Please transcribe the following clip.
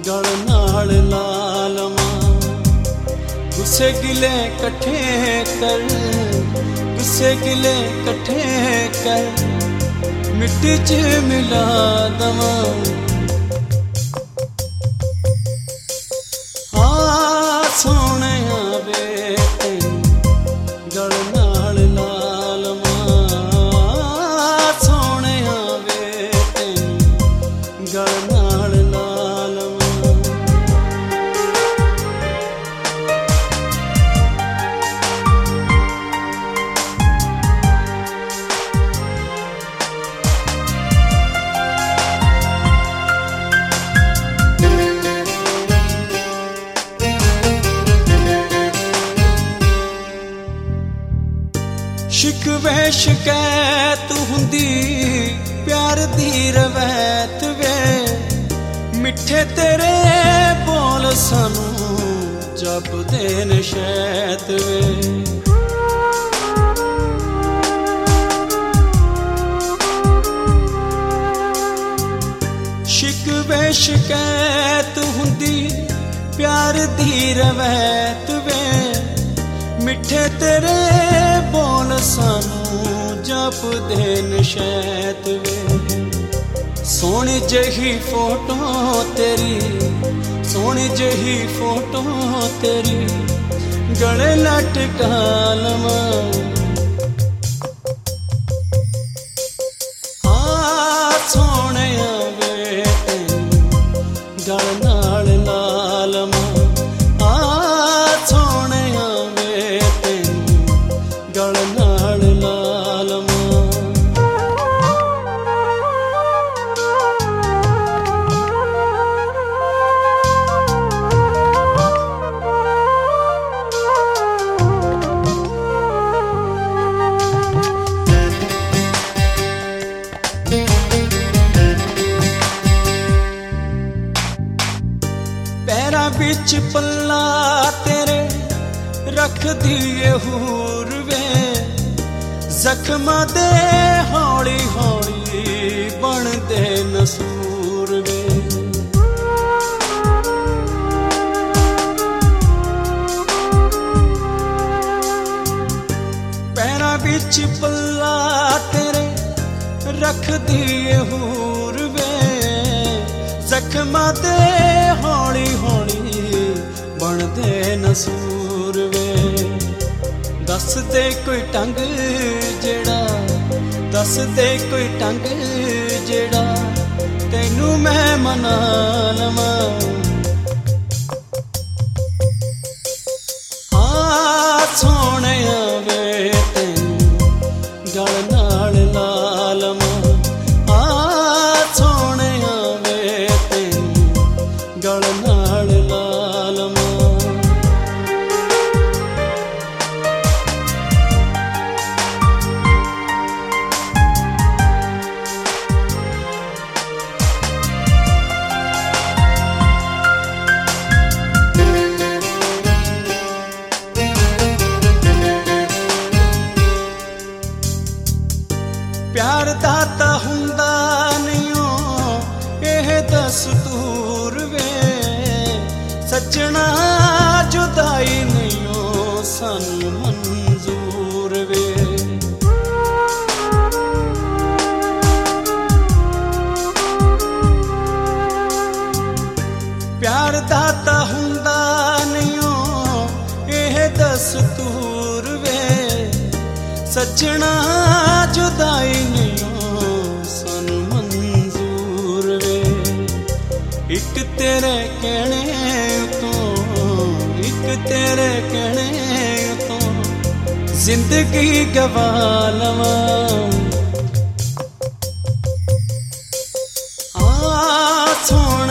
गल नाल ला लवां। गुस्से गिले कट्ठे कर, गुस्से गिले कट्ठे कर मिट्टी च मिला दवां। सोहणिया वे तैनूं गल नाल ला लवां। सोहणिया वे तैनूं गल नाल ला लवां। शिकवे शिकैत हुंदी प्यार दी रवैत वे। मिठे तेरे बोल सानू जपदे ने शैत वे। शिकवे शिकैत हुंदी प्यार दी रवैत वे। मिठे तेरे बोल सानू जपदे ने शैत वे। सोहनी जही फोटो तेरी, सोहनी जही फोटो तेरी गले लटका लवां। सोहणिया वे तैनूं गल नाल ला लवां। सोहणिया वे तैनूं गल नाल ला लवां। पैरां बिच पल्ला तेरे रख दिए हूर वे। जख्मां दे हौली हौली बनदे नसूर वे। पैरां बिच पल्ला तेरे रख दिए हूर वे। जख्मां दे हौली हौली बनदे नसूर वे। दस दे कोई ढंग जेड़ा, दस दे कोई ढंग जेड़ा तैनूं मैं मना लवां। सोहणिया वे तैनूं गल नाल ला लवां। सोहणिया वे तैनूं गल नाल ला लवां। प्यार दाता हुंदा नहीं एह दस्तूर वे। सजना जुदाई नहीं सानू मंजूर वे। प्यार दाता हुंदा नहीं एह दस्तूर वे। सजना जुदाई नहीं सानू मंजूर वे। एक तेरे कहने तो, एक तेरे कहने तो जिंदगी गवा लवां। सोहणिया